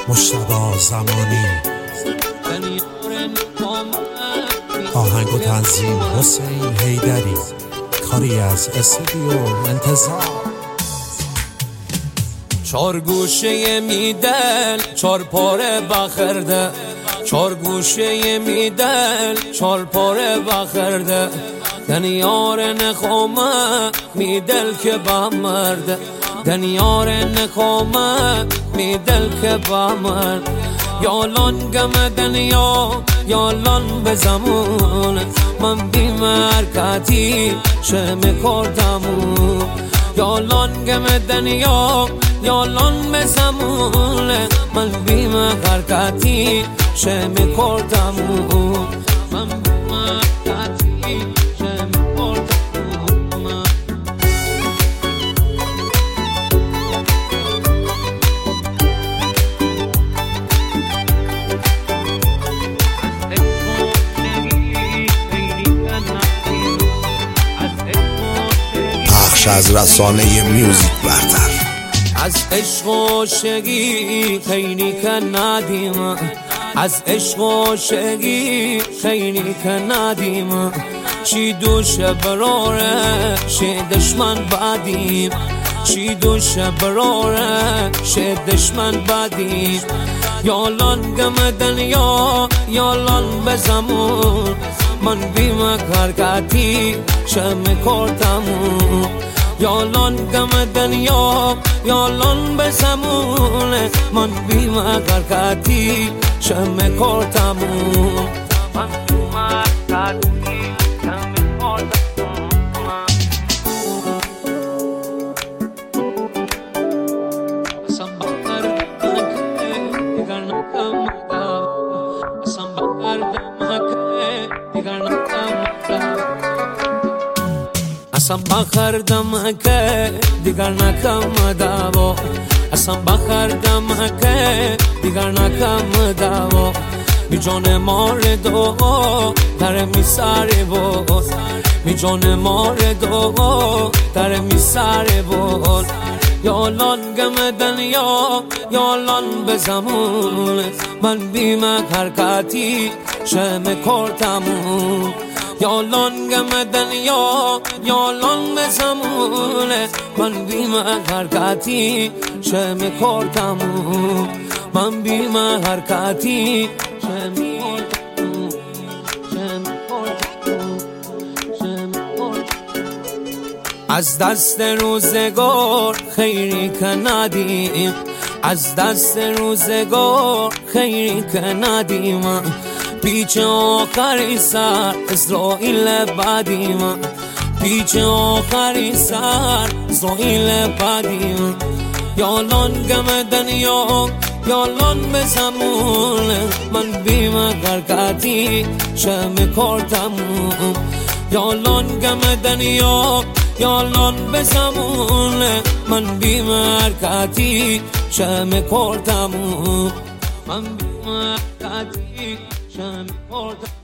مجتبی زمانی، آهنگ و تنظیم حسین حیدری، کاری از استودیو انتظار. چار گوشه میدل چار پاره بخرده، چار گوشه میدل چار پاره بخرده، دنیار نخومه میدل که بمرده، دنیار نخومه میدل که بمرد. یالان گم دنیا یالان به زمان، من بی مرکتی شم کردمون. یالان گم دنیا یالان به زمان، من بی مرکتی شم کردمون. من بی مرکتی شم کردمون. از رسانه میوزیک برتر. از عشق و شگی خیلی که ندیم، از عشق و شگی خیلی که ندیم. چی دوش براره چی دشمن بدیم، چی دوش براره چی دشمن بدیم. یالان گم دنیا یالان به زمان، من بی مکرکتی شم کردمون. یالان گم دنیا یالان به زمان، من بی مکرکتی شم کردمون. من بی مکرکتی شم کردمون. اسم بخر دمکه دیگر نکم دا، اسم بخر دمکه دیگر نکم دا، اسم بخر دمکه دیگر نکم دا، اسم بخر دمکه دیگر نکم دا. بی جان مار دو در میسر بود، بی جان مار دو در میسر بود. یالان گم دنیا یالان به زمان، من بی مکرکتی شم کردمون. یالان گم دنیا یالان به زمان، من بی مکرکتی شم کردمون. من بی مکرکتی شم کردمون. از دست روزگار خیری که ندیم، از دست روزگار خیری که ندیم. پیچ آخری سر اسرائیل بدیم، پیچ آخری سر اسرائیل بدیم. یالان گم دنیا یالان به زمان، من بی مکرکتی شم کردمون. یالان گم دنیا یالان به زمان، من بی مرکتی شم کردمون. من بی مرکتی شم کردمون.